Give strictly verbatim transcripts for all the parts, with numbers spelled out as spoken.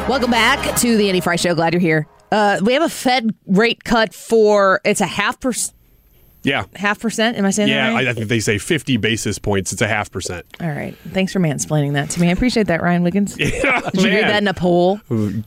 Welcome back to the Andy Fry Show. Glad you're here. Uh, we have a Fed rate cut for, it's a half percent. Yeah. Half percent? Am I saying yeah, that right? Yeah, I think they say fifty basis points. It's a half percent. All right. Thanks for mansplaining that to me. I appreciate that, Ryan Wiggins. Yeah, Did you read that in a poll?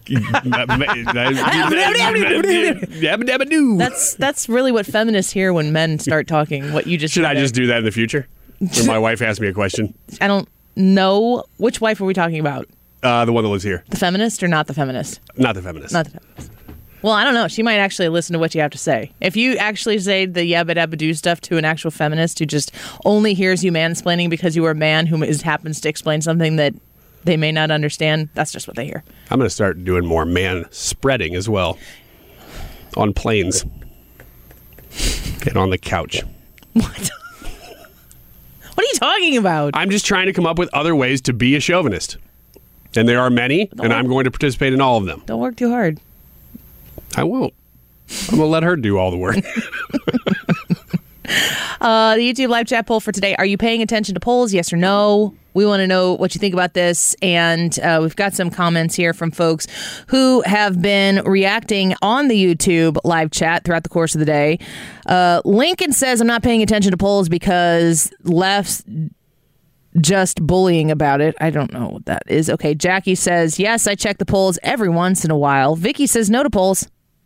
That's that's really what feminists hear when men start talking, what you just Should said I there. just do that in the future? When my wife asks me a question? I don't know. Which wife are we talking about? Uh, the one that lives here. The feminist or not the feminist? Not the feminist. Not the feminist. Well, I don't know. She might actually listen to what you have to say. If you actually say the yabba dabba do stuff to an actual feminist who just only hears you mansplaining because you are a man who is, happens to explain something that they may not understand, that's just what they hear. I'm going to start doing more man spreading as well. On planes. And on the couch. What? What are you talking about? I'm just trying to come up with other ways to be a chauvinist. And there are many, Don't and work. I'm going to participate in all of them. Don't work too hard. I won't. I'm going to let her do all the work. uh, the YouTube live chat poll for today. Are you paying attention to polls? Yes or no? We want to know what you think about this. And uh, we've got some comments here from folks who have been reacting on the YouTube live chat throughout the course of the day. Uh, Lincoln says, I'm not paying attention to polls because left's just bullying about it. I don't know what that is. Okay, Jackie says, yes, I check the polls every once in a while. Vicky says no to polls.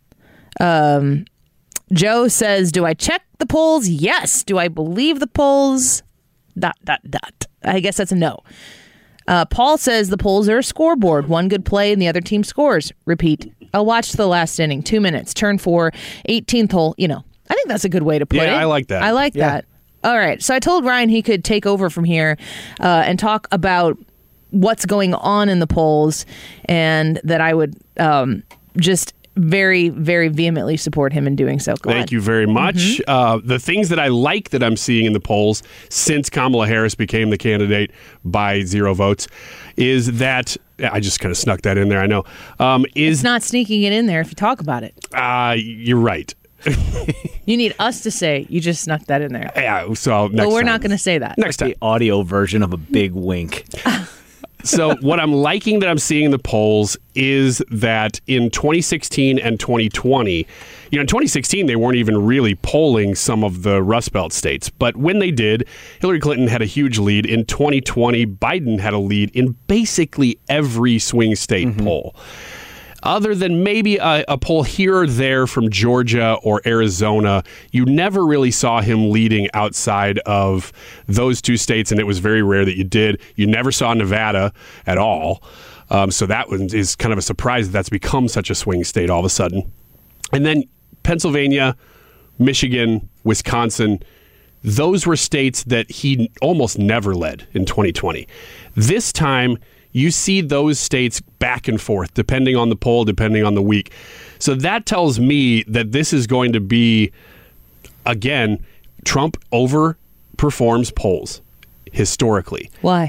Um, Joe says, do I check the polls? Yes. Do I believe the polls? Dot, dot, dot. I guess that's a no. Uh, Paul says the polls are a scoreboard. One good play and the other team scores. Repeat. I'll watch the last inning. Two minutes. Turn four. eighteenth hole. You know, I think that's a good way to put Yeah, it. I like that. I like Yeah. that. All right. So I told Ryan he could take over from here uh, and talk about what's going on in the polls, and that I would um, just very, very vehemently support him in doing so. Go Thank ahead. you very much. Mm-hmm. Uh, the things that I like that I'm seeing in the polls since Kamala Harris became the candidate by zero votes is that I just kind of snuck that in there. I know. Um, is It's not sneaking it in there if you talk about it. uh, you're right. You need us to say you just snuck that in there. Yeah. So next But we're time. not going to say that. Next time. The audio version of a big wink. So what I'm liking that I'm seeing in the polls is that in twenty sixteen and twenty twenty, you know, in twenty sixteen, they weren't even really polling some of the Rust Belt states. But when they did, Hillary Clinton had a huge lead. In twenty twenty, Biden had a lead in basically every swing state mm-hmm. poll. Other than maybe a, a poll here or there from Georgia or Arizona, you never really saw him leading outside of those two states, and it was very rare that you did. You never saw Nevada at all. Um, so that one is kind of a surprise that that's become such a swing state all of a sudden. And then Pennsylvania, Michigan, Wisconsin, those were states that he almost never led in twenty twenty. This time, you see those states back and forth, depending on the poll, depending on the week. So that tells me that this is going to be, again, Trump overperforms polls historically. Why?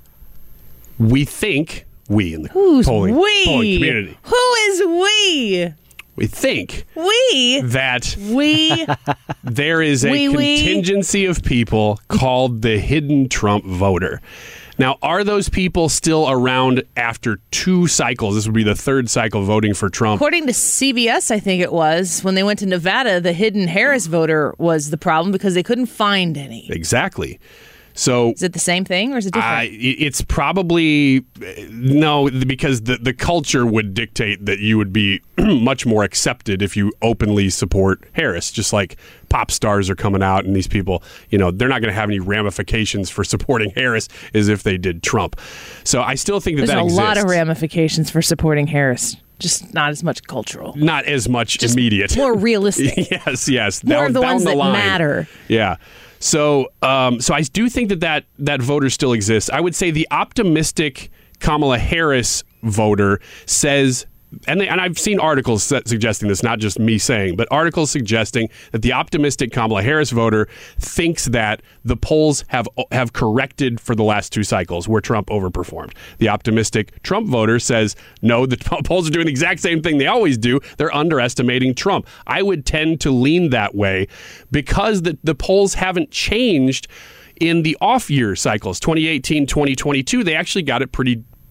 We think, we in the Who's polling, we? polling community, Who is we? we think We? that We? there is a We, we. contingency of people called the hidden Trump voter. Now, are those people still around after two cycles? This would be the third cycle voting for Trump. According to C B S, I think it was, when they went to Nevada, the hidden Harris voter was the problem because they couldn't find any. Exactly. So Is it the same thing or is it different? Uh, it's probably no, because the, the culture would dictate that you would be much more accepted if you openly support Harris. Just like pop stars are coming out, and these people, you know, they're not going to have any ramifications for supporting Harris as if they did Trump. So I still think that There's that a exists. lot of ramifications for supporting Harris. Just not as much cultural. Not as much Just immediate. More realistic. yes, yes. More down, of the down ones the that line. matter. Yeah. So, um, so I do think that, that that voter still exists. I would say the optimistic Kamala Harris voter says, and, they, and I've seen articles suggesting this, not just me saying, but articles suggesting that the optimistic Kamala Harris voter thinks that the polls have have corrected for the last two cycles where Trump overperformed. The optimistic Trump voter says, no, the polls are doing the exact same thing they always do. They're underestimating Trump. I would tend to lean that way because the, the polls haven't changed in the off-year cycles. twenty eighteen, twenty twenty-two, they actually got it pretty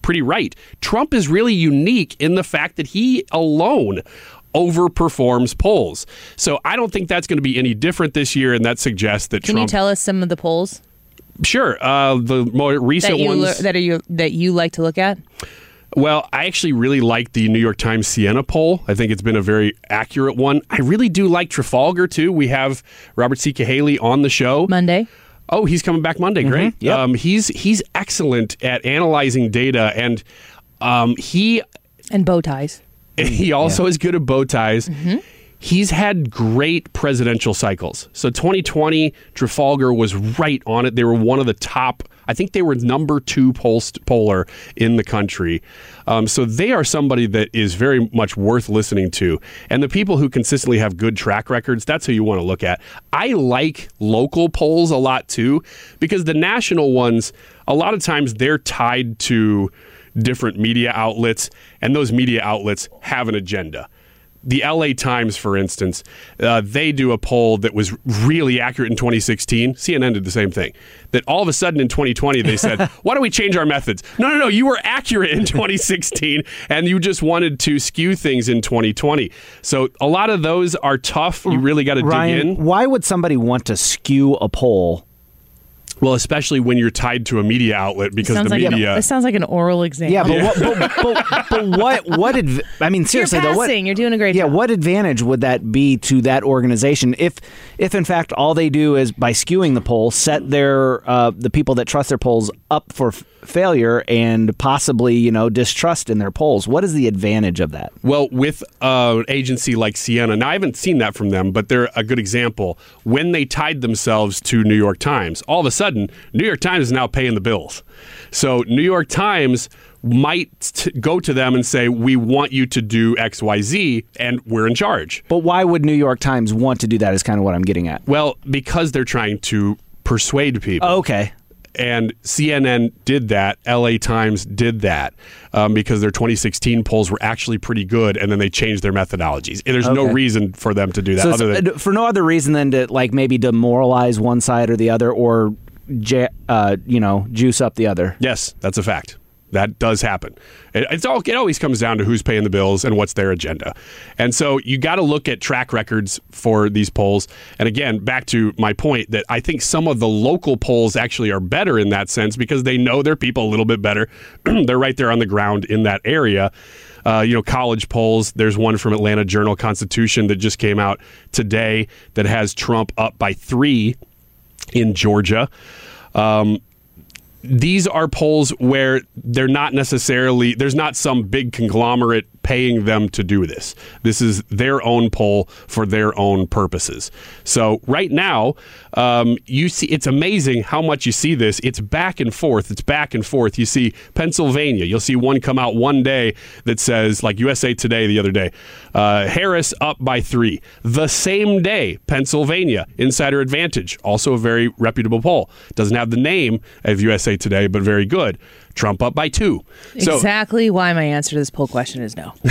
pretty right. Trump is really unique in the fact that he alone overperforms polls. So I don't think that's going to be any different this year, and that suggests that Can Trump... you tell us some of the polls? Sure. Uh, the more recent that you, ones... le- that, are you, that you like to look at? Well, I actually really like the New York Times Siena poll. I think it's been a very accurate one. I really do like Trafalgar, too. We have Robert C. Cahaley on the show. Monday. Oh, he's coming back Monday. Great. Mm-hmm. Yep. Um, he's he's excellent at analyzing data, and um, he... And bow ties. He also Yeah. is good at bow ties. Mm-hmm. He's had great presidential cycles. So twenty twenty, Trafalgar was right on it. They were one of the top, I think they were number two pollst, poller in the country. Um, so they are somebody that is very much worth listening to. And the people who consistently have good track records, that's who you want to look at. I like local polls a lot too, because the national ones, a lot of times they're tied to different media outlets, and those media outlets have an agenda. The L A Times, for instance, uh, they do a poll that was really accurate in twenty sixteen. C N N did the same thing. That all of a sudden in twenty twenty, they said, why don't we change our methods? No, no, no, you were accurate in twenty sixteen, and you just wanted to skew things in twenty twenty. So a lot of those are tough. You really got to dig Ryan, in. why would somebody want to skew a poll? Well, especially when you're tied to a media outlet, because sounds the like media... An, it sounds like an oral exam. Yeah, but what? But, but, but what? What? Adv- I mean, seriously, You're though, what? passing. You're doing a great yeah, job. what advantage would that be to that organization if, if in fact, all they do is by skewing the poll, set their uh, the people that trust their polls up for f- failure and possibly, you know, distrust in their polls? What is the advantage of that? Well, with uh, an agency like Siena, now I haven't seen that from them, but they're a good example. When they tied themselves to New York Times, all of a sudden, New York Times is now paying the bills. So New York Times might t- go to them and say, we want you to do X, Y, Z, and we're in charge. But why would New York Times want to do that is kind of what I'm getting at. Well, because they're trying to persuade people. Okay. And C N N did that. L A Times did that um, because their twenty sixteen polls were actually pretty good, and then they changed their methodologies. And there's no Okay. reason for them to do that. So other it's, than uh, for no other reason than to like maybe demoralize one side or the other, or ja- uh, you know, juice up the other. Yes, that's a fact. That does happen. It, it's all. It always comes down to who's paying the bills and what's their agenda. And so you got to look at track records for these polls. And again, back to my point that I think some of the local polls actually are better in that sense because they know their people a little bit better. They're right there on the ground in that area. Uh, you know, college polls. There's one from Atlanta Journal-Constitution that just came out today that has Trump up by three in Georgia. Um, These are polls where they're not necessarily, there's not some big conglomerate paying them to do this. This is their own poll for their own purposes. So right now, um, you see, it's amazing how much you see this. It's back and forth. It's back and forth. You see Pennsylvania. You'll see one come out one day that says, like U S A Today the other day, uh, Harris up by three. The same day, Pennsylvania, Insider Advantage, also a very reputable poll. Doesn't have the name of U S A Today, but very good. Trump up by two. So, exactly why my answer to this poll question is no.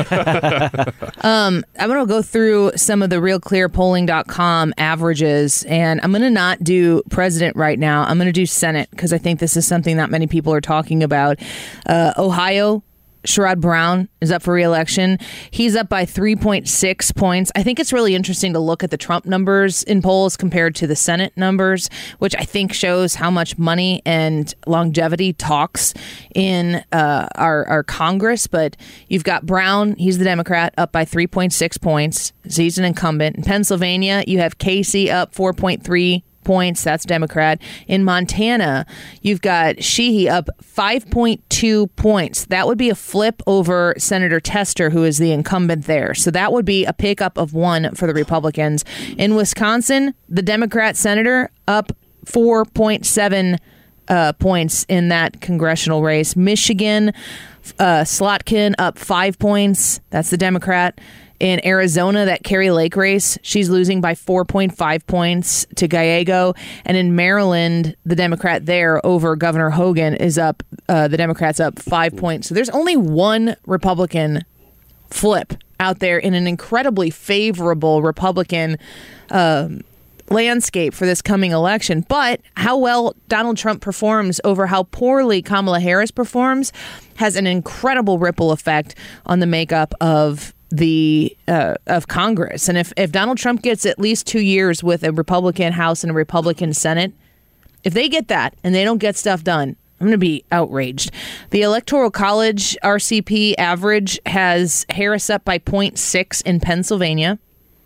um, I'm going to go through some of the real clear polling dot com averages, and I'm going to not do president right now. I'm going to do Senate because I think this is something that many people are talking about. Uh, Ohio, Sherrod Brown is up for re-election. He's up by three point six points. I think it's really interesting to look at the Trump numbers in polls compared to the Senate numbers, which I think shows how much money and longevity talks in uh, our, our Congress. But you've got Brown, he's the Democrat, up by three point six points. So he's an incumbent. In Pennsylvania, you have Casey up four point three points. That's Democrat. In Montana, you've got Sheehy up five point two points. That would be a flip over Senator Tester, who is the incumbent there. So that would be a pickup of one for the Republicans. In Wisconsin, the Democrat senator up four point seven uh, points in that congressional race. Michigan, uh, Slotkin up five points. That's the Democrat. In Arizona, that Kari Lake race, she's losing by four point five points to Gallego. And in Maryland, the Democrat there over Governor Hogan is up, uh, the Democrats up five points. So there's only one Republican flip out there in an incredibly favorable Republican um, landscape for this coming election. But how well Donald Trump performs over how poorly Kamala Harris performs has an incredible ripple effect on the makeup of the uh, of Congress. And if, if Donald Trump gets at least two years with a Republican House and a Republican Senate, if they get that and they don't get stuff done, I'm going to be outraged. The Electoral College R C P average has Harris up by zero point six in Pennsylvania.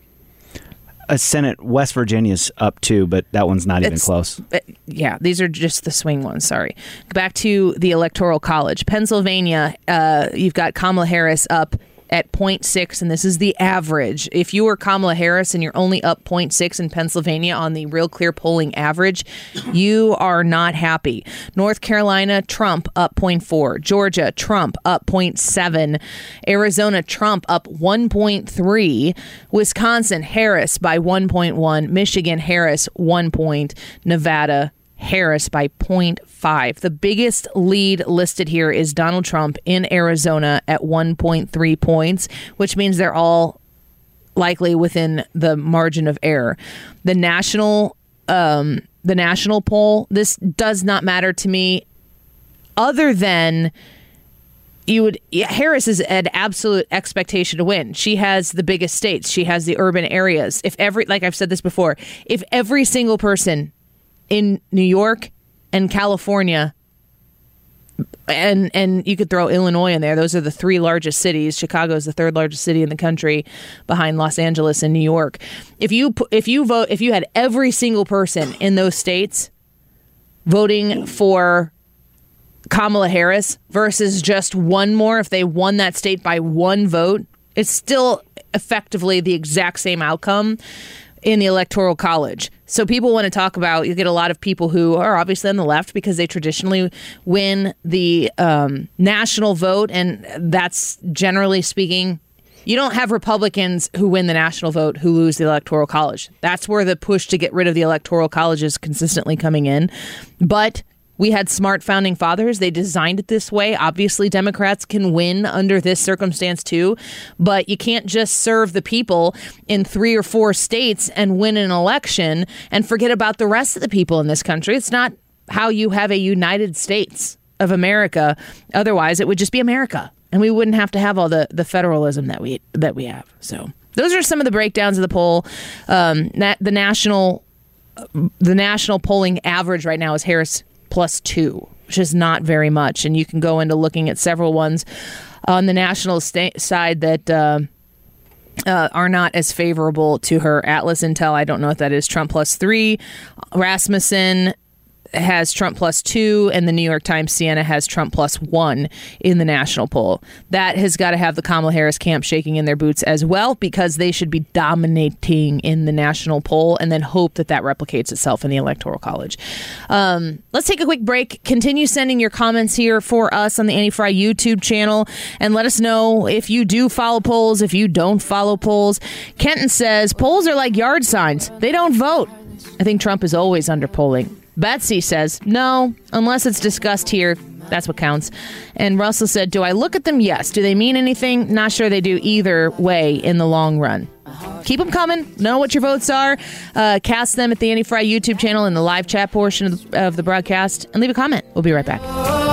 A Senate, West Virginia's up too, but that one's not even It's- close. Uh, Yeah, these are just the swing ones. Sorry. Back to the Electoral College. Pennsylvania, uh, you've got Kamala Harris up at zero point six, and this is the average. If you are Kamala Harris and you're only up zero point six in Pennsylvania on the Real Clear polling average, you are not happy. North Carolina, Trump up zero point four. Georgia, Trump up zero point seven. Arizona, Trump up one point three. Wisconsin, Harris by one point one. Michigan, Harris one point. Nevada, Harris by zero point five. The biggest lead listed here is Donald Trump in Arizona at one point three points, which means they're all likely within the margin of error. The national, um, the national poll, this does not matter to me, other than you would Harris is an absolute expectation to win. She has the biggest states. She has the urban areas. If every, like I've said this before, if every single person in New York and California, and and you could throw Illinois in there. Those are the three largest cities. Chicago is the third largest city in the country, behind Los Angeles and New York. If you if you vote, if you had every single person in those states voting for Kamala Harris versus just one more, if they won that state by one vote, it's still effectively the exact same outcome in the Electoral College. So people want to talk about, you get a lot of people who are obviously on the left because they traditionally win the um, national vote. And that's, generally speaking, you don't have Republicans who win the national vote who lose the Electoral College. That's where the push to get rid of the Electoral College is consistently coming in. But we had smart founding fathers. They designed it this way. Obviously, Democrats can win under this circumstance too, but you can't just serve the people in three or four states and win an election and forget about the rest of the people in this country. It's not how you have a United States of America. Otherwise, it would just be America, and we wouldn't have to have all the, the federalism that we that we have. So those are some of the breakdowns of the poll. Um, that the national the national polling average right now is Harris plus two, which is not very much. And you can go into looking at several ones on the national sta- side that uh, uh, are not as favorable to her. Atlas Intel, I don't know what that is, Trump plus three. Rasmussen has Trump plus two, and the New York Times Siena has Trump plus one in the national poll. That has got to have the Kamala Harris camp shaking in their boots as well, because they should be dominating in the national poll and then hope that that replicates itself in the Electoral College. Um, let's take a quick break. Continue sending your comments here for us on the Annie Frey YouTube channel, and let us know if you do follow polls, if you don't follow polls. Kenton says polls are like yard signs. They don't vote. I think Trump is always under polling. Betsy says, no, unless it's discussed here, that's what counts. And Russell said, do I look at them? Yes. Do they mean anything? Not sure they do either way in the long run. Keep them coming. Know what your votes are. Uh, cast them at the Annie Frey YouTube channel in the live chat portion of the, of the broadcast, and leave a comment. We'll be right back.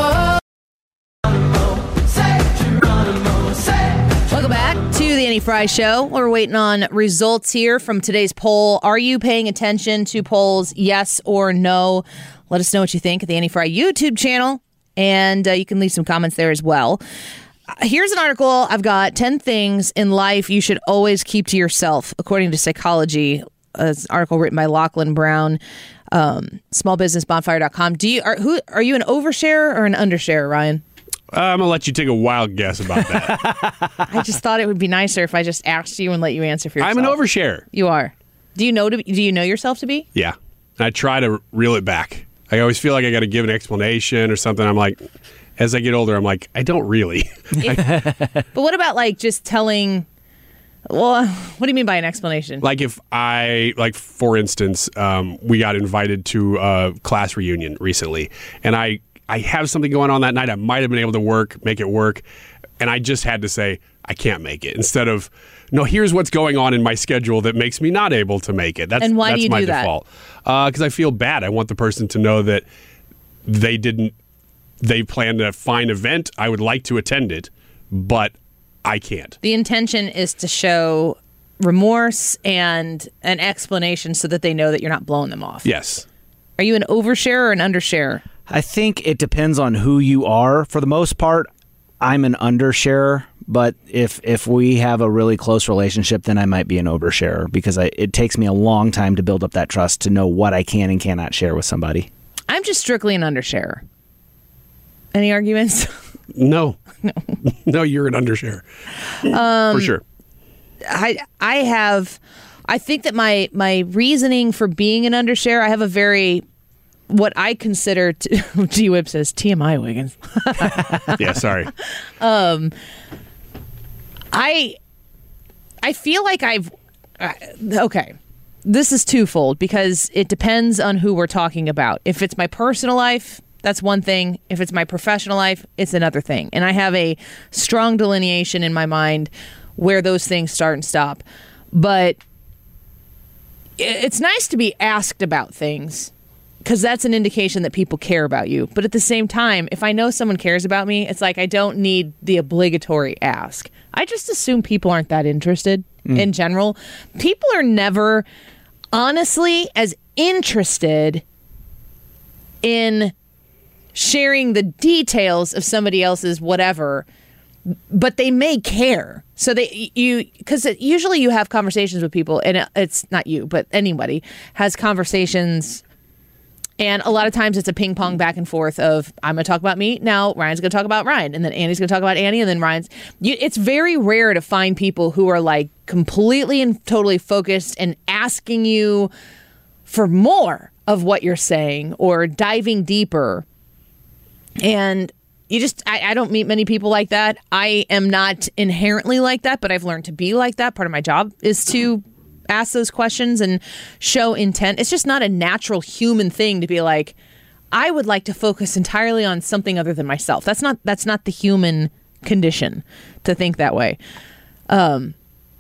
Welcome back to the Annie Frey Show. We're waiting on results here from today's poll. Are you paying attention to polls? Yes or no? Let us know what you think at the Annie Frey YouTube channel, and uh, you can leave some comments there as well. Uh, here's an article I've got: ten things in life you should always keep to yourself, according to Psychology. Uh, it's an article written by Lachlan Brown, um, small business bonfire dot com. Do you are who are you an overshare or an undershare, Ryan? Uh, I'm going to let you take a wild guess about that. I just thought it would be nicer if I just asked you and let you answer for yourself. I'm an overshare. You are. Do you know to be, do you know yourself to be? Yeah. I try to reel it back. I always feel like I got to give an explanation or something. I'm like, as I get older, I'm like, I don't really. But what about like just telling, well, what do you mean by an explanation? Like if I, like for instance, um, we got invited to a class reunion recently, and I I have something going on that night. I might have been able to work, make it work. and I just had to say, I can't make it, instead of, no, here's what's going on in my schedule that makes me not able to make it. That's, and why that's do you my do default. Because uh, I feel bad. I want the person to know that they didn't, they planned a fine event. I would like to attend it, but I can't. The intention is to show remorse and an explanation so that they know that you're not blowing them off. Yes. Are you an overshare or an undershare? I think it depends on who you are. For the most part, I'm an undersharer, but if if we have a really close relationship, then I might be an oversharer because I, it takes me a long time to build up that trust to know what I can and cannot share with somebody. I'm just strictly an undersharer. Any arguments? No. No, no, you're an undershare. Um, For sure. I I have I think that my my reasoning for being an undershare, I have a very what I consider to, G-Whip says T M I Wiggins. Yeah, sorry. Um I I feel like I've uh, okay. This is twofold because it depends on who we're talking about. If it's my personal life, that's one thing. If it's my professional life, it's another thing. And I have a strong delineation in my mind where those things start and stop. But it's nice to be asked about things because that's an indication that people care about you. But at the same time, if I know someone cares about me, it's like I don't need the obligatory ask. I just assume people aren't that interested mm. in general. People are never honestly as interested in sharing the details of somebody else's whatever, but they may care. So they you because usually you have conversations with people, and it's not you, but anybody has conversations, and a lot of times it's a ping pong back and forth of I'm going to talk about me now, Ryan's going to talk about Ryan, and then Andy's going to talk about Andy, and then Ryan's. You, it's very rare to find people who are like completely and totally focused and asking you for more of what you're saying or diving deeper. And you just, I, I don't meet many people like that. I am not inherently like that, but I've learned to be like that. Part of my job is to ask those questions and show intent. It's just not a natural human thing to be like, I would like to focus entirely on something other than myself. That's not, that's not the human condition to think that way. Um,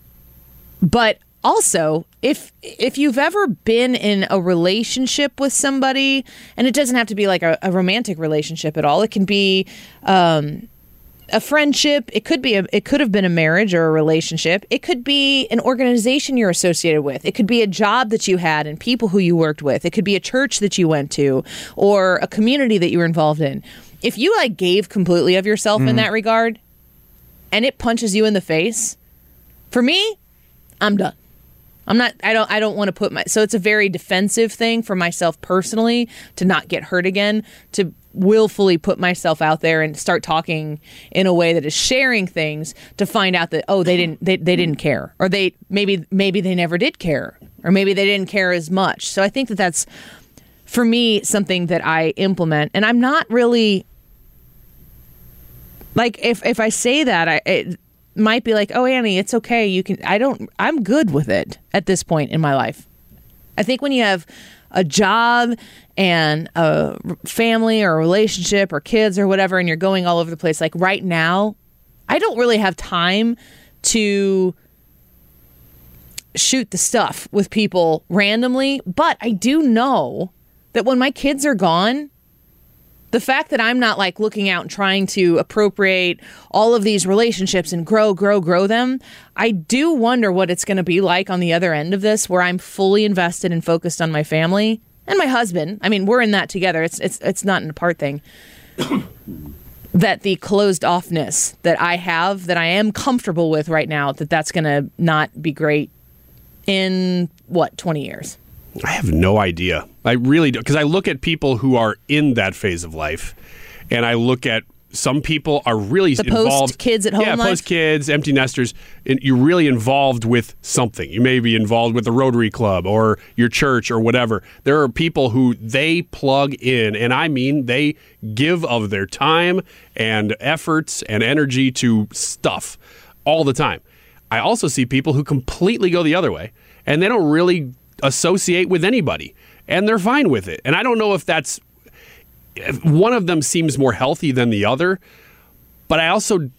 but also, if if you've ever been in a relationship with somebody, and it doesn't have to be like a, a romantic relationship at all, it can be um, a friendship, it could be a, it could have been a marriage or a relationship, it could be an organization you're associated with, it could be a job that you had and people who you worked with, it could be a church that you went to or a community that you were involved in. If you like gave completely of yourself mm. in that regard, and it punches you in the face, for me, I'm done. I'm not, I don't, I don't want to put my, so it's a very defensive thing for myself personally to not get hurt again, to willfully put myself out there and start talking in a way that is sharing things to find out that, oh, they didn't, they, they didn't care, or they, maybe, maybe they never did care, or maybe they didn't care as much. So I think that that's, for me, something that I implement, and I'm not really, like, if, if I say that, I, it, might be like, oh, Annie, it's okay. You can, I don't, I'm good with it at this point in my life. I think when you have a job and a family or a relationship or kids or whatever, and you're going all over the place, like right now, I don't really have time to shoot the stuff with people randomly, but I do know that when my kids are gone, the fact that I'm not like looking out and trying to appropriate all of these relationships and grow, grow, grow them, I do wonder what it's going to be like on the other end of this, where I'm fully invested and focused on my family and my husband. I mean, we're in that together. It's it's it's not an apart thing. That the closed offness that I have, that I am comfortable with right now, that that's going to not be great in what, twenty years. I have no idea. I really do. Because I look at people who are in that phase of life, and I look at some people are really the involved. Post kids at home yeah, life? post kids, empty nesters. And you're really involved with something. You may be involved with the Rotary Club or your church or whatever. There are people who they plug in, and I mean they give of their time and efforts and energy to stuff all the time. I also see people who completely go the other way, and they don't really associate with anybody, and they're fine with it. And I don't know if that's, if one of them seems more healthy than the other, but I also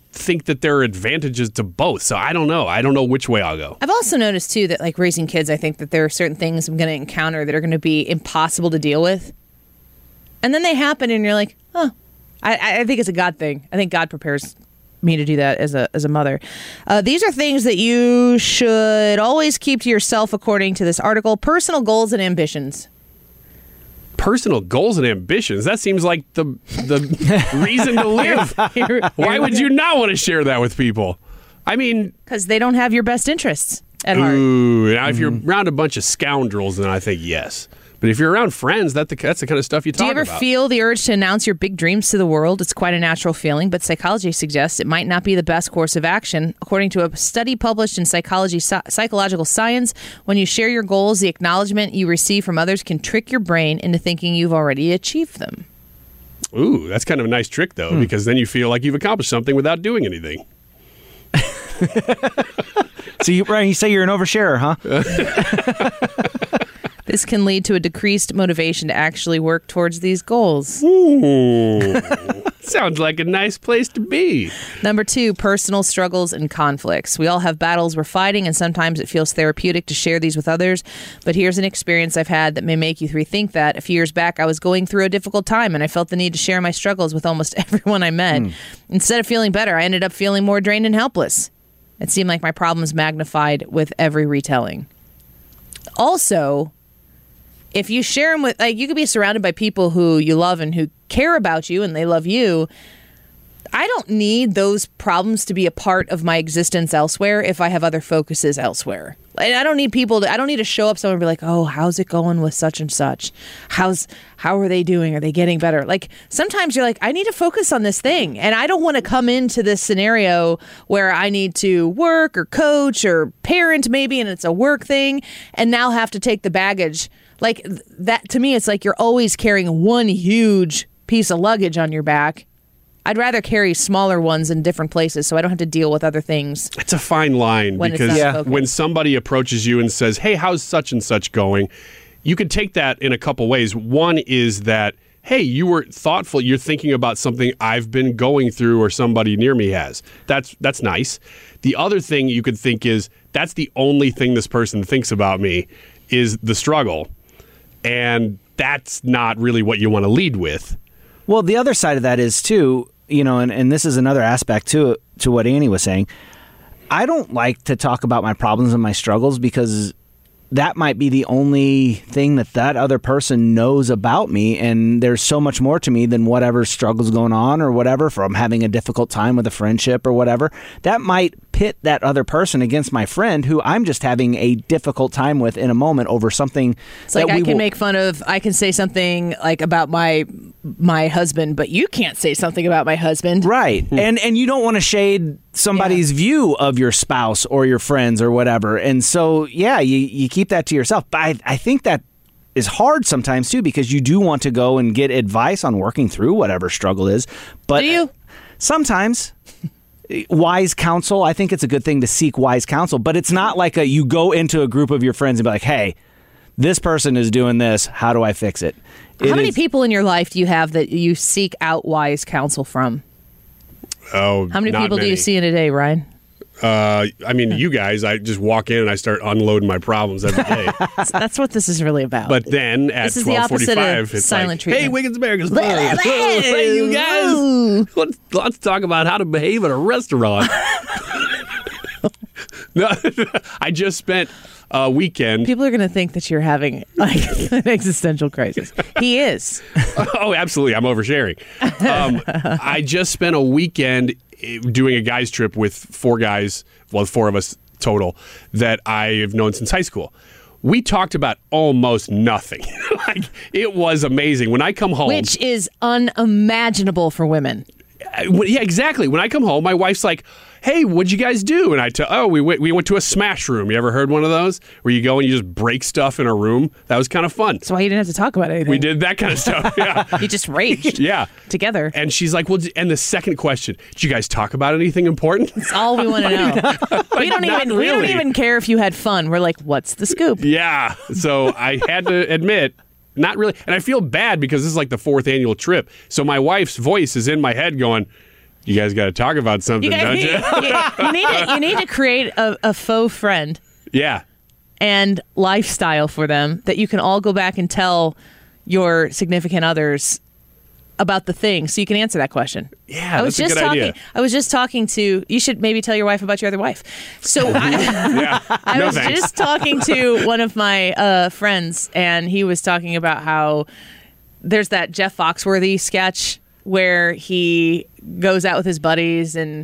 think that there are advantages to both. So I don't know. I don't know which way I'll go. I've also noticed, too, that like raising kids, I think that there are certain things I'm going to encounter that are going to be impossible to deal with. And then they happen and you're like, oh, I, I think it's a God thing. I think God prepares me to do that as a as a mother. Uh, these are things that you should always keep to yourself, according to this article. Personal goals and ambitions. Personal goals and ambitions. That seems like the the reason to live. Why would you not want to share that with people? I mean, because they don't have your best interests at heart. Ooh, now if you're around a bunch of scoundrels, then I think yes. But if you're around friends, that the, that's the kind of stuff you talk about. Do you ever about. feel the urge to announce your big dreams to the world? It's quite a natural feeling, but psychology suggests it might not be the best course of action. According to a study published in Psychology Psychological Science, when you share your goals, the acknowledgement you receive from others can trick your brain into thinking you've already achieved them. Ooh, that's kind of a nice trick, though, hmm. because then you feel like you've accomplished something without doing anything. So, you, Brian, you say you're an oversharer, huh? This can lead to a decreased motivation to actually work towards these goals. Ooh, sounds like a nice place to be. Number two, personal struggles and conflicts. We all have battles we're fighting, and sometimes it feels therapeutic to share these with others. But here's an experience I've had that may make you rethink that. A few years back, I was going through a difficult time, and I felt the need to share my struggles with almost everyone I met. Mm. Instead of feeling better, I ended up feeling more drained and helpless. It seemed like my problems magnified with every retelling. Also, if you share them with, like, you could be surrounded by people who you love and who care about you and they love you. I don't need those problems to be a part of my existence elsewhere if I have other focuses elsewhere. Like, I don't need people to, I don't need to show up somewhere and be like, oh, how's it going with such and such? How's, how are they doing? Are they getting better? Like, sometimes you're like, I need to focus on this thing. And I don't want to come into this scenario where I need to work or coach or parent maybe, and it's a work thing, and now have to take the baggage. Like, that, to me, it's like you're always carrying one huge piece of luggage on your back. I'd rather carry smaller ones in different places so I don't have to deal with other things. It's a fine line when because yeah. when somebody approaches you and says, hey, how's such and such going? You could take that in a couple ways. One is that, hey, you were thoughtful. You're thinking about something I've been going through or somebody near me has. That's that's nice. The other thing you could think is, that's the only thing this person thinks about me is the struggle. And that's not really what you want to lead with. Well, the other side of that is, too, you know, and, and this is another aspect to, to what Annie was saying. I don't like to talk about my problems and my struggles because that might be the only thing that that other person knows about me, and there's so much more to me than whatever struggle's going on or whatever, from having a difficult time with a friendship or whatever. That might pit that other person against my friend who I'm just having a difficult time with in a moment over something. It's like that we I can will- make fun of, I can say something like about my my husband, but you can't say something about my husband. Right. and and you don't want to shade somebody's yeah. view of your spouse or your friends or whatever. And so, yeah, you, you keep that to yourself. But I, I think that is hard sometimes, too, because you do want to go and get advice on working through whatever struggle is. But do you? Sometimes. Wise counsel. I think it's a good thing to seek wise counsel, but it's not like a you go into a group of your friends and be like, hey, this person is doing this. How do I fix it? How it many is, people in your life do you have that you seek out wise counsel from? Oh, How many not people many. do you see in a day, Ryan? Uh, I mean, you guys, I just walk in and I start unloading my problems every day. that's, that's what this is really about. But then at This is the twelve opposite of forty-five, it's silent like, treatment. hey, Wiggins America's fun. Hey, you guys, let's, let's talk about how to behave at a restaurant. No, I just spent a weekend. People are going to think that you're having like an existential crisis. He is. Oh, absolutely. I'm oversharing. Um, I just spent a weekend doing a guys trip with four guys, well, four of us total, that I have known since high school. We talked about almost nothing. Like, it was amazing. When I come home... Which is unimaginable for women. Yeah, exactly. When I come home, my wife's like, hey, what'd you guys do? And I tell, oh, we went, we went to a smash room. You ever heard one of those? Where you go and you just break stuff in a room? That was kind of fun. That's why you didn't have to talk about anything. We did that kind of stuff, yeah. You just raged yeah. together. And she's like, well, and the second question, did you guys talk about anything important? That's all we want to know. Like, we don't not even we don't really. even care if you had fun. We're like, what's the scoop? Yeah. So I had to admit, not really. And I feel bad because this is like the fourth annual trip. So my wife's voice is in my head going, You guys got to talk about something, You, don't you, you? you need to, you need to create a, a faux friend Yeah. and lifestyle for them that you can all go back and tell your significant others about the thing, so you can answer that question. Yeah, I was that's a just good talking. idea. I was just talking to. You should maybe tell your wife about your other wife. So I, Yeah. I No was thanks. just talking to one of my uh, friends, and he was talking about how there's that Jeff Foxworthy sketch where he goes out with his buddies, and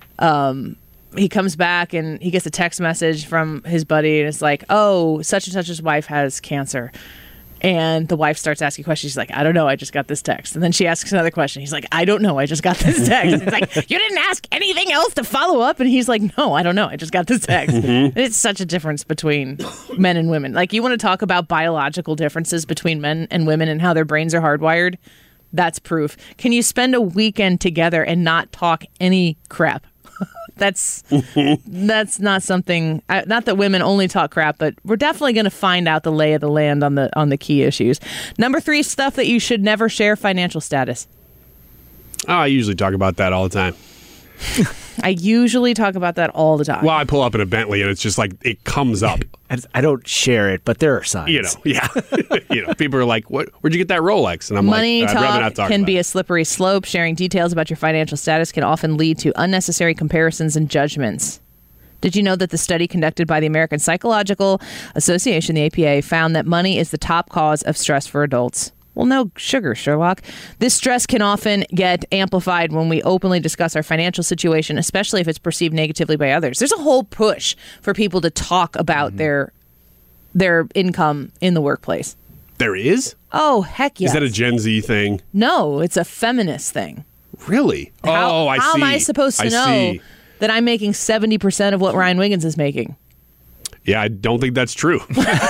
um, he comes back and he gets a text message from his buddy, and it's like, "Oh, such and such's wife has cancer." And the wife starts asking questions. She's like, I don't know. I just got this text. And then she asks another question. He's like, I don't know. I just got this text. And it's like, you didn't ask anything else to follow up? And he's like, no, I don't know. I just got this text. Mm-hmm. And it's such a difference between men and women. Like, you want to talk about biological differences between men and women and how their brains are hardwired? That's proof. Can you spend a weekend together and not talk any crap? That's that's not something. Uh, not that women only talk crap, but we're definitely going to find out the lay of the land on the on the key issues. Number three, stuff that you should never share: financial status. Oh, I usually talk about that all the time. I usually talk about that all the time. Well, I pull up in a Bentley and it's just like it comes up. I I don't share it, but there are signs. You know, yeah. You know, people are like, "What? Where'd you get that Rolex?" And I'm Money like, "I'd rather talk not talk can about be it." a slippery slope. Sharing details about your financial status can often lead to unnecessary comparisons and judgments. Did you know that the study conducted by the American Psychological Association, the A P A, found that money is the top cause of stress for adults? Well, no sugar, Sherlock. This stress can often get amplified when we openly discuss our financial situation, especially if it's perceived negatively by others. There's a whole push for people to talk about Mm-hmm. their their income in the workplace. There is? Oh, heck yes. Is that a Gen Z thing? No, it's a feminist thing. Really? How, oh, I how see. am I supposed to I know see. that I'm making seventy percent of what Ryan Wiggins is making? Yeah, I don't think that's true.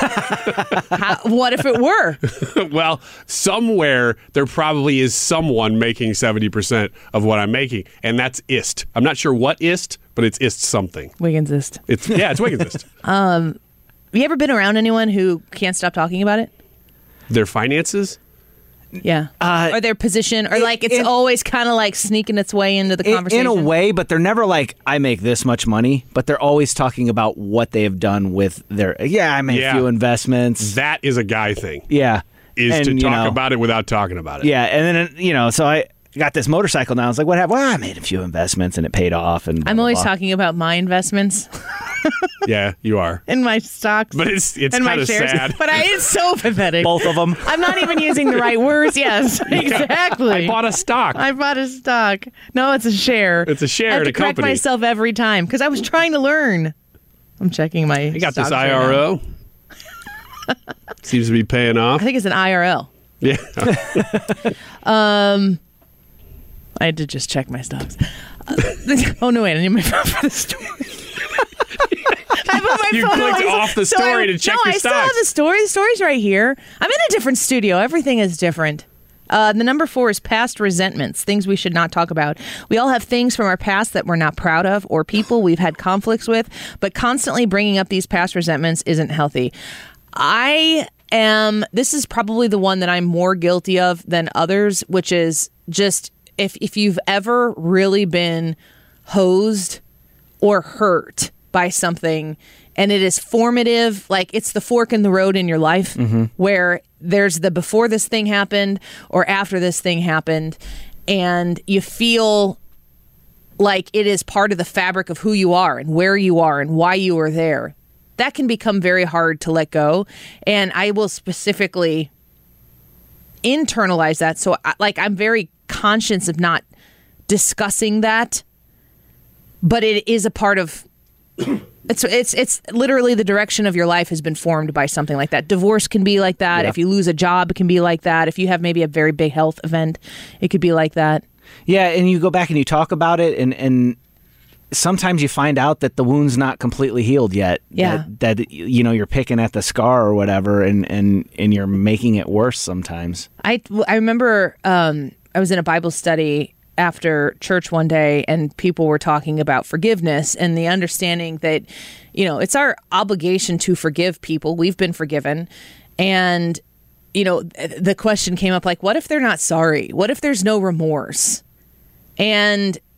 How, what if it were? Well, somewhere there probably is someone making seventy percent of what I'm making, and that's I S T. I'm not sure what I S T, but it's I S T something. Wigginsist. It's yeah, it's Wiggins I S T. Have you ever been around anyone who can't stop talking about it? Their finances? Yeah. Uh, or their position, or like it's in- always kind of like sneaking its way into the In, conversation. in a way, but they're never like, I make this much money, but they're always talking about what they have done with their, yeah, I made Yeah. a few investments. That is a guy thing. Yeah. Is And, to you talk know, about it without talking about it. Yeah, and then, you know, so I got this motorcycle now. I was like, what happened? Well, I made a few investments and it paid off. And blah, I'm blah, always blah. talking about my investments Yeah, you are. and my stocks But it's it's and my kind of shares. sad. But I, it's so pathetic. Both of them. I'm not even using the right words. Yes, exactly. I bought a stock. I bought a stock. No, it's a share. It's a share I have in to a correct company. myself every time because I was trying to learn. I'm checking my. I got this stocks right I R O. Seems to be paying now. off. I think it's an I R L. Yeah. I had to just check my stocks. Uh, oh no! Wait, I need my phone for the story. I put my You phone clicked away, off the so I- story to check no, your I still have stocks. the story. The story's right here. I'm in a different studio. Everything is different. Uh, the number four is past resentments, things we should not talk about. We all have things from our past that we're not proud of or people we've had conflicts with, but constantly bringing up these past resentments isn't healthy. I am, this is probably the one that I'm more guilty of than others, which is just if, if you've ever really been hosed or hurt by something and it is formative, like it's the fork in the road in your life where there's the before this thing happened or after this thing happened, and you feel like it is part of the fabric of who you are and where you are and why you are there. That can become very hard to let go. And I will specifically internalize that. So I, like I'm very conscious of not discussing that, but it is a part of it's it's it's literally the direction of your life has been formed by something like that. Divorce can be like that. Yeah. If you lose a job, it can be like that. If you have maybe a very big health event, it could be like that. Yeah, and you go back and you talk about it, and, and sometimes you find out that the wound's not completely healed yet. Yeah. That, that you know, you're picking at the scar or whatever, and, and, and you're making it worse sometimes. I I remember um, I was in a Bible study after church one day, and people were talking about forgiveness and the understanding that, you know, it's our obligation to forgive people. We've been forgiven. And, you know, the question came up like, what if they're not sorry? What if there's no remorse? And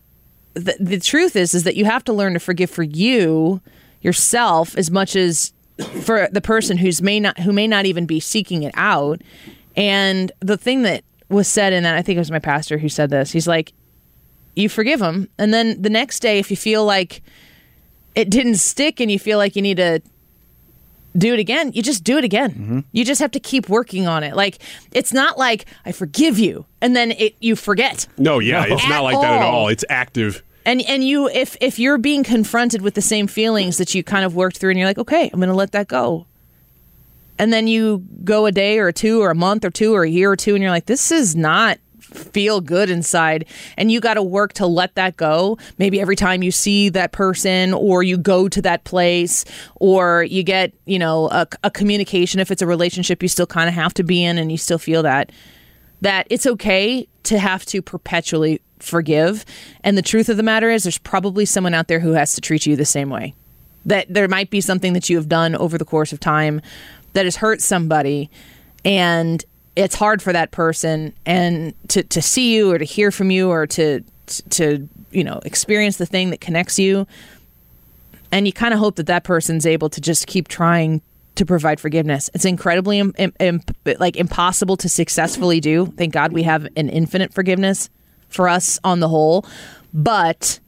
the, the truth is, is that you have to learn to forgive for you, yourself, as much as for the person who's may not, who may not even be seeking it out. And the thing that was said in that, I think it was my pastor who said this. He's like, you forgive them, and then the next day, if you feel like it didn't stick and you feel like you need to do it again, you just do it again. Mm-hmm. You just have to keep working on it. Like, it's not like, I forgive you, and then it you forget. No, yeah, no. it's At not like all. that at all. It's active. And and you, if if you're being confronted with the same feelings that you kind of worked through, and you're like, okay, I'm going to let that go. And then you go a day or two or a month or two or a year or two, and you're like, this is not feel good inside, and you got to work to let that go. Maybe every time you see that person, or you go to that place, or you get, you know, a, a communication, if it's a relationship you still kind of have to be in, and you still feel that, that it's okay to have to perpetually forgive. And the truth of the matter is, there's probably someone out there who has to treat you the same way. That there might be something that you have done over the course of time that has hurt somebody, and it's hard for that person and to, to see you or to hear from you or to, to, you know, experience the thing that connects you. And you kind of hope that that person's able to just keep trying to provide forgiveness. It's incredibly im- im- like impossible to successfully do. Thank God we have an infinite forgiveness for us on the whole. But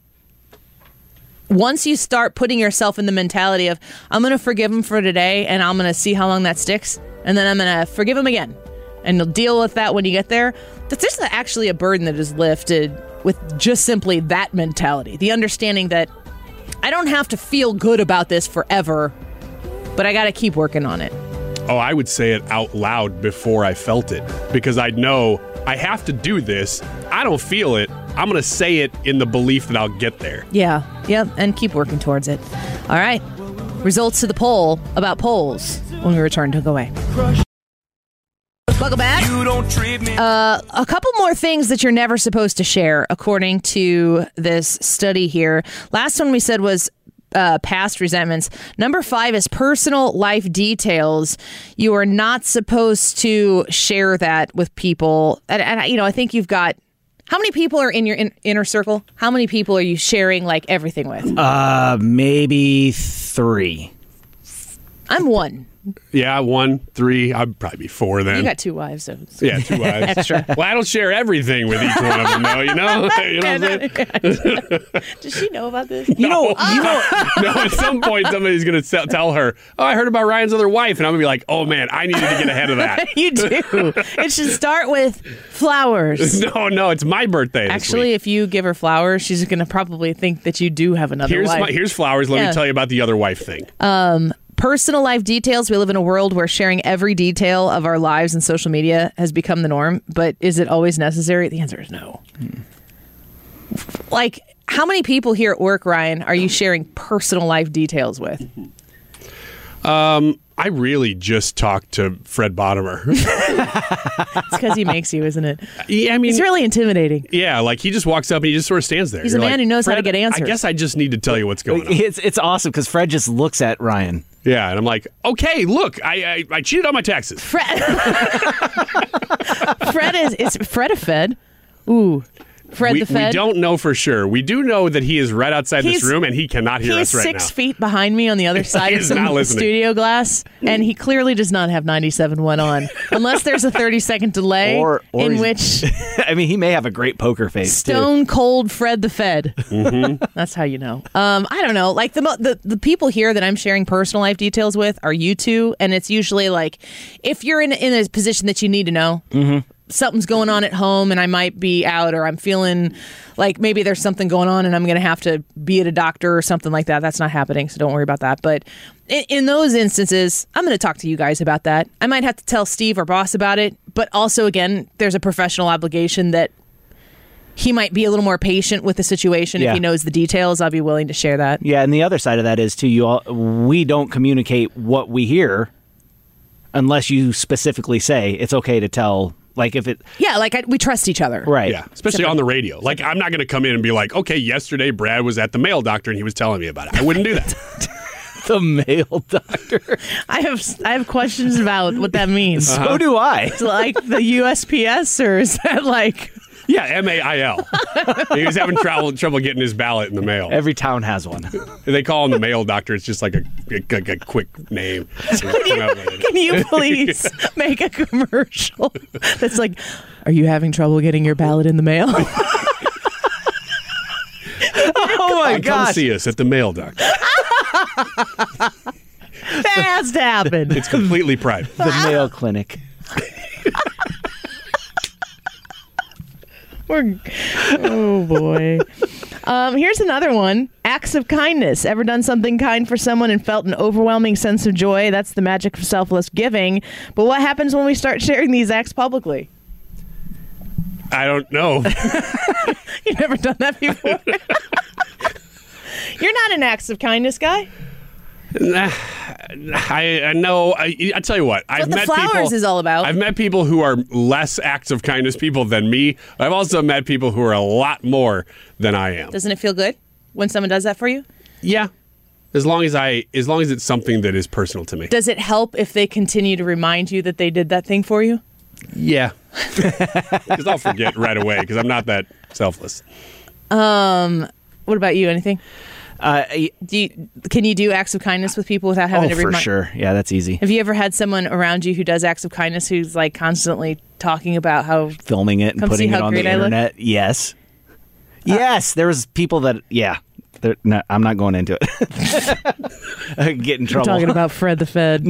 once you start putting yourself in the mentality of, I'm going to forgive him for today, and I'm going to see how long that sticks, and then I'm going to forgive him again, and you'll deal with that when you get there, that's just actually a burden that is lifted with just simply that mentality. The understanding that I don't have to feel good about this forever, but I got to keep working on it. Oh, I would say it out loud before I felt it, because I'd know I have to do this. I don't feel it. I'm going to say it in the belief that I'll get there. Yeah, yep, and keep working towards it. All right, results to the poll about polls when we return to Go Away. Welcome back. You don't treat me. Uh, a couple more things that you're never supposed to share, according to this study here. Last one we said was uh, past resentments. Number five is personal life details. You are not supposed to share that with people. And, and you know, I think you've got. How many people are in your in, inner circle? How many people are you sharing like everything with? Uh, maybe three. I'm one. Yeah, one, three. I'd probably be four then. You got two wives, so it's yeah, two wives. Extra. Well, I don't share everything with each one of them, though. You know, you know what I'm saying? Does she know about this? You know, no. you know. No, at some point somebody's going to tell her, "Oh, I heard about Ryan's other wife," and I'm going to be like, "Oh man, I needed to get ahead of that." You do. It should start with flowers. No, no, it's my birthday. This Actually, week. if you give her flowers, she's going to probably think that you do have another here's wife. My, here's flowers. Let Yeah. me tell you about the other wife thing. Um. Personal life details. We live in a world where sharing every detail of our lives in social media has become the norm. But is it always necessary? The answer is no. Hmm. Like, how many people here at work, Ryan, are you sharing personal life details with? Um, I really just talked to Fred Bottomer. It's because he makes you, isn't it? Yeah, I mean, he's really intimidating. Yeah, like he just walks up and he just sort of stands there. He's You're a man like, who knows how to Fred, get answers. I guess I just need to tell you what's going on. It's it's awesome because Fred just looks at Ryan. Yeah, and I'm like, okay, look, I I, I cheated on my taxes. Fred, Fred is is Fred a Fed? Ooh. Fred we, the Fed? We don't know for sure. We do know that he is right outside He's- this room and he cannot hear us He's right six now. feet behind me on the other side He of is some not listening. studio glass, and he clearly does not have ninety-seven point one on, unless there's a thirty-second delay Or- or in he's- which I mean, he may have a great poker face too. Stone Cold Fred the Fed. Mm-hmm. That's how you know. Um, I don't know. Like the, mo- the the people here that I'm sharing personal life details with are you two, and it's usually like if you're in in a position that you need to know. Mm-hmm. Something's going on at home and I might be out, or I'm feeling like maybe there's something going on and I'm going to have to be at a doctor or something like that. That's not happening, so don't worry about that. But in, in those instances, I'm going to talk to you guys about that. I might have to tell Steve, our boss, about it. But also, again, there's a professional obligation that he might be a little more patient with the situation. Yeah. If he knows the details, I'll be willing to share that. Yeah, and the other side of that is too. You all, we don't communicate what we hear unless you specifically say it's okay to tell. Like if it, Yeah, like I, we trust each other. right? Yeah, especially on the radio. Like, I'm not going to come in and be like, okay, yesterday Brad was at the male doctor and he was telling me about it. I wouldn't do that. The male doctor. I have I have questions about what that means. So do I. Is it like the U S P S, or is that like Yeah, M A I L. He was having trouble trouble getting his ballot in the mail. Every town has one. They call him the mail doctor. It's just like a, a, a quick name. Can you, can you please make a commercial that's like, are you having trouble getting your ballot in the mail? Oh my Come gosh. see us at the mail doctor. That has to happen. It's completely private. The Mayo Clinic. We're, oh boy. Um, here's another one. Acts of kindness. Ever done something kind for someone and felt an overwhelming sense of joy? That's the magic of selfless giving. But what happens when we start sharing these acts publicly? I don't know. You've never done that before? You're not an acts of kindness guy. I, I know. I, I tell you what. I've what the met flowers people, is all about. I've met people who are less acts of kindness people than me. I've also met people who are a lot more than I am. Doesn't it feel good when someone does that for you? Yeah, as long as I, as long as it's something that is personal to me. Does it help if they continue to remind you that they did that thing for you? Yeah, because I'll forget right away because I'm not that selfless. Um, what about you? Anything? Uh, Do you, can you do acts of kindness with people without having oh, to for remind? sure. Yeah, that's easy. Have you ever had someone around you who does acts of kindness who's like constantly talking about how Filming it and Come putting see it how on the great I look? internet. Yes. Yes, there was people that, yeah. they're- No, I'm not going into it. I could get in we're trouble. talking about Fred the Fed?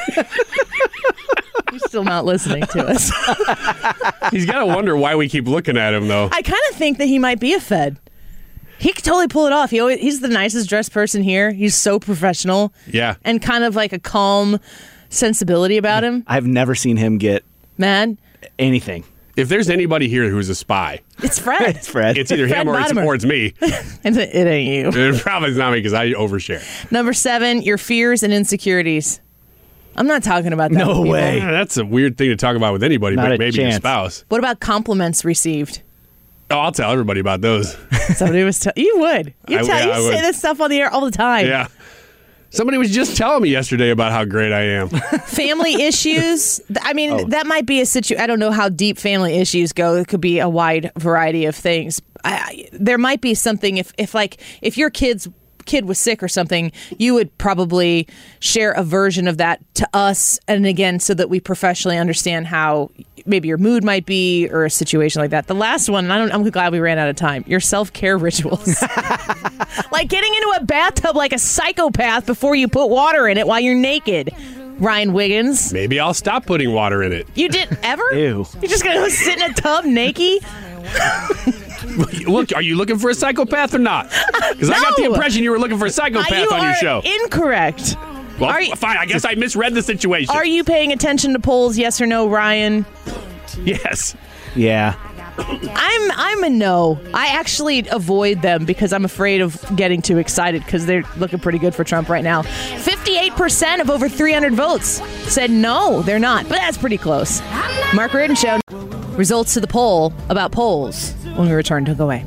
You're still not listening to us. He's got to wonder why we keep looking at him, though. I kind of think that he might be a Fed. He could totally pull it off. He always, he's the nicest dressed person here. He's so professional. Yeah. And kind of like a calm sensibility about him. I've never seen him get Man, anything. If there's anybody here who's a spy, it's Fred. It's Fred. it's either Fred him or it's, Bottomer. or it's me. And it it ain't you. It probably is not me because I overshare. Number seven, your fears and insecurities. I'm not talking about that. No with people. way. Yeah, that's a weird thing to talk about with anybody, Not but a maybe your chance. spouse. What about compliments received? Oh, I'll tell everybody about those. Somebody was t- you would. You I- tell yeah, you I say would. this stuff on the air all the time. Yeah. Somebody was just telling me yesterday about how great I am. Family issues. th- I mean, Oh. that might be a situation. I don't know how deep family issues go. It could be a wide variety of things. I, I, there might be something if, if like if your kid's kid was sick or something, you would probably share a version of that to us, and again, so that we professionally understand how maybe your mood might be or a situation like that. The last one, and I don't, I'm glad we ran out of time. Your self-care rituals. Like getting into a bathtub like a psychopath before you put water in it while you're naked. Ryan Wiggins. Maybe I'll stop putting water in it. You did ever? Ew. You're just gonna go sit in a tub naked? Look, are you looking for a psychopath or not? Because I got the No. impression you were looking for a psychopath you on your are show. incorrect. Well, are you- fine. I guess I misread the situation. Are you paying attention to polls? Yes or no, Ryan? Yes. Yeah. I'm I'm a no. I actually avoid them because I'm afraid of getting too excited because they're looking pretty good for Trump right now. fifty-eight percent of over three hundred votes said no, they're not. But that's pretty close. Mark Reardon Show. Results to the poll about polls when we return. Don't go away.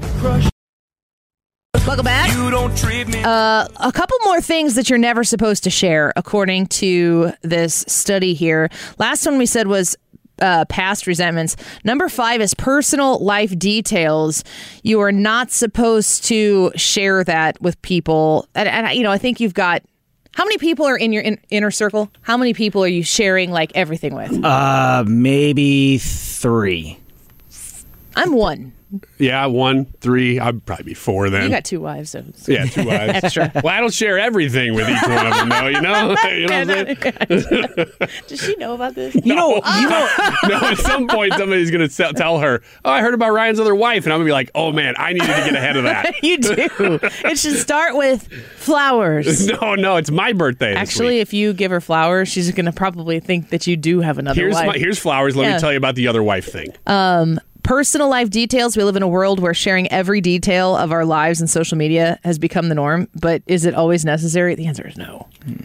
Welcome back. Uh, a couple more things that you're never supposed to share, according to this study here. Last one we said was uh, past resentments. Number five is personal life details. You are not supposed to share that with people. And, and you know, I think you've got. How many people are in your in, inner circle? How many people are you sharing like everything with? Uh, maybe three. I'm one. Yeah, one, three. I'd probably be four then. You got two wives, so it's yeah, two wives. extra. Well, I don't share everything with each one of them, though. You know, you know what I'm saying? Does she know about this? You know, you know, No, at some point somebody's going to tell her, "Oh, I heard about Ryan's other wife," and I'm going to be like, "Oh man, I needed to get ahead of that." You do. It should start with flowers. No, no, it's my birthday. this Actually, week. if you give her flowers, she's going to probably think that you do have another here's wife. my, here's flowers. Let Yeah. me tell you about the other wife thing. Personal life details. We live in a world where sharing every detail of our lives and social media has become the norm. But is it always necessary? The answer is no. Hmm.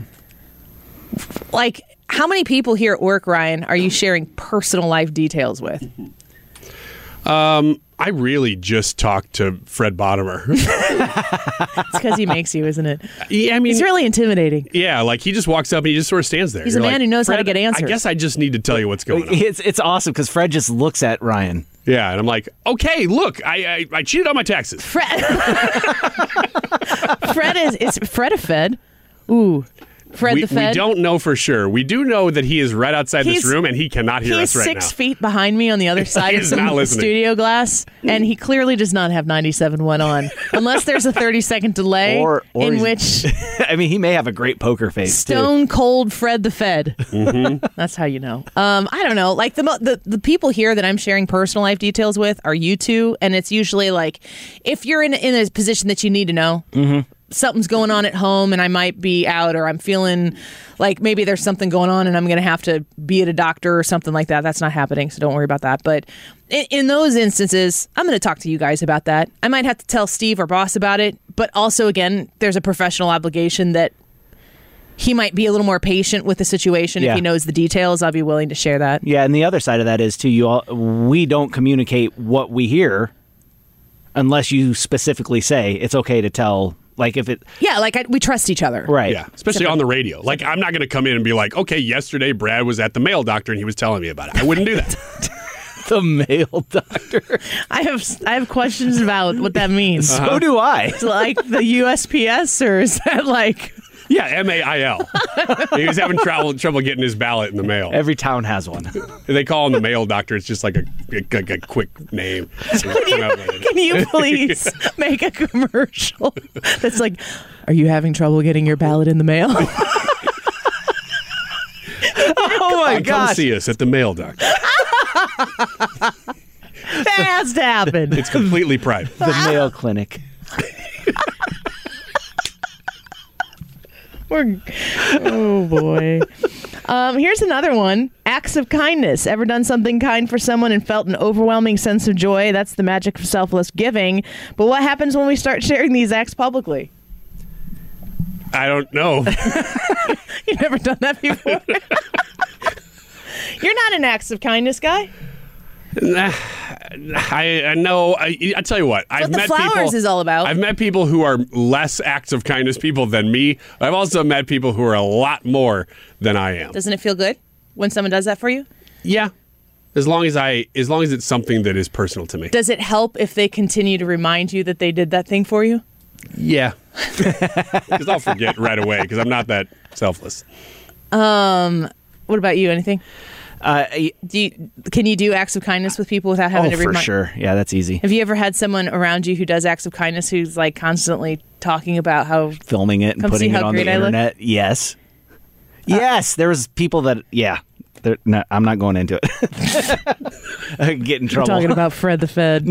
Like, how many people here at work, Ryan, are you sharing personal life details with? Um, I really just talked to Fred Bottomer. It's because he makes you, isn't it? yeah, I mean, He's really intimidating. yeah, like he just walks up and he just sort of stands there. He's a You're man like, who knows how to "Fred, get answers." I guess I just need to tell you what's going on. it's it's awesome because Fred just looks at Ryan Yeah, and I'm like, okay, look, I I, I cheated on my taxes. Fred, Fred is is Fred a Fed? Ooh. Fred we, the Fed? We don't know for sure. We do know that he is right outside He's- this room, and he cannot hear us He's right six now. feet behind me on the other side He of is some not listening. studio glass, and he clearly does not have ninety-seven point one on, unless there's a thirty-second delay Or- or in he's- which I mean, he may have a great poker face, too. Stone Cold Fred the Fed. Mm-hmm. That's how you know. Um, I don't know. Like the, mo- the the people here that I'm sharing personal life details with are you two, and it's usually like if you're in in a position that you need to know. Mm-hmm. Something's going on at home and I might be out, or I'm feeling like maybe there's something going on and I'm going to have to be at a doctor or something like that. That's not happening, so don't worry about that. But in, in those instances, I'm going to talk to you guys about that. I might have to tell Steve, our boss, about it. But also, again, there's a professional obligation that he might be a little more patient with the situation. Yeah. If he knows the details, I'll be willing to share that. Yeah, and the other side of that is, too, you all, we don't communicate what we hear unless you specifically say it's okay to tell. Like if it, Yeah, like I, we trust each other. right? Yeah, especially on the radio. Like, I'm not going to come in and be like, okay, yesterday Brad was at the male doctor and he was telling me about it. I wouldn't do that. The male doctor. I have I have questions about what that means. So do I. Like the U S P S, or is that like... Yeah, M A I L. He was having trouble trouble getting his ballot in the mail. Every town has one. They call him the mail doctor. It's just like a, a, a quick name. Can you please make a commercial that's like, are you having trouble getting your ballot in the mail? Oh my Come gosh! see us at the mail doctor. That has to happen. It's completely private. The Mayo Clinic. We're, oh boy. Um, here's another one. Acts of kindness. Ever done something kind for someone and felt an overwhelming sense of joy? That's the magic of selfless giving. But what happens when we start sharing these acts publicly? I don't know. You've never done that before? You're not an acts of kindness guy. I, I know. I, I tell you what. I've what the met flowers people, is all about. I've met people who are less acts of kindness people than me. I've also met people who are a lot more than I am. Doesn't it feel good when someone does that for you? Yeah, as long as I, as long as it's something that is personal to me. Does it help if they continue to remind you that they did that thing for you? Yeah, because I'll forget right away because I'm not that selfless. Um, what about you? Anything? Uh, Do you, can you do acts of kindness with people without having oh, to for remind? sure. Yeah, that's easy. Have you ever had someone around you who does acts of kindness who's like constantly talking about how Filming it and Come putting see it how on the great I look? internet. Yes. Yes, there was people that. Yeah, They're- no, I'm not going into it. I could get in trouble. talking about Fred the Fed?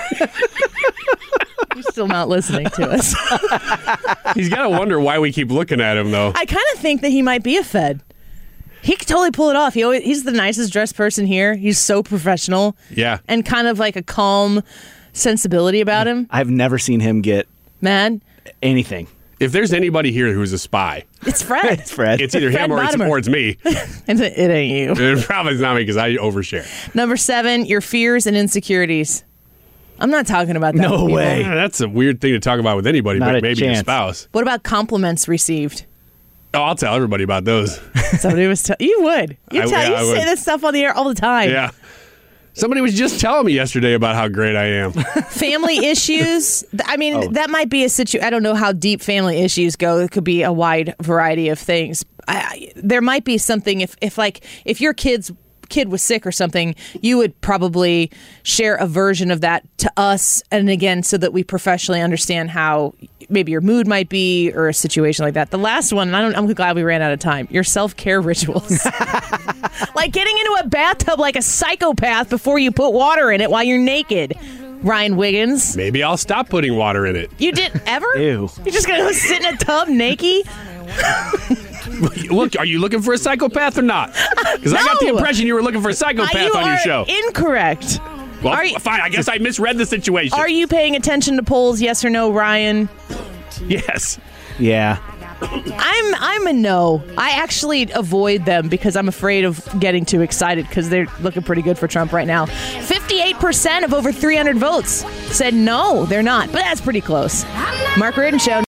You're still not listening to us. He's got to wonder why we keep looking at him, though. I kind of think that he might be a Fed. He could totally pull it off. He always, he's the nicest dressed person here. He's so professional. Yeah. And kind of like a calm sensibility about him. I've never seen him get Man, anything. If there's anybody here who's a spy, it's Fred. It's Fred. it's either Fred him or it's, Latimer. or it's me. It, it ain't you. It probably is not me because I overshare. Number seven, your fears and insecurities. I'm not talking about that. No with people. way. Yeah, that's a weird thing to talk about with anybody, Not but a maybe your chance. spouse. What about compliments received? Oh, I'll tell everybody about those. Somebody was t- you would. You I- tell yeah, you I say would. this stuff on the air all the time. Yeah. Somebody was just telling me yesterday about how great I am. Family issues. th- I mean, Oh. that might be a situation. I don't know how deep family issues go. It could be a wide variety of things. I, I, there might be something if, if like if your kid's kid was sick or something, you would probably share a version of that to us, and again, so that we professionally understand how maybe your mood might be or a situation like that. The last one, and I don't, I'm glad we ran out of time. Your self-care rituals, like getting into a bathtub like a psychopath before you put water in it while you're naked. Ryan Wiggins, Maybe I'll stop putting water in it. you didn't ever? Ew. You're just gonna go sit in a tub naked? Look, are you looking for a psychopath or not? Because I got the No. impression you were looking for a psychopath you on your are show. incorrect. well, are you- fine. I guess I misread the situation. Are you paying attention to polls? Yes or no, Ryan? Yes. Yeah. I'm I'm a no. I actually avoid them because I'm afraid of getting too excited because they're looking pretty good for Trump right now. fifty-eight percent of over three hundred votes said no, they're not. But that's pretty close. Mark Reardon Show.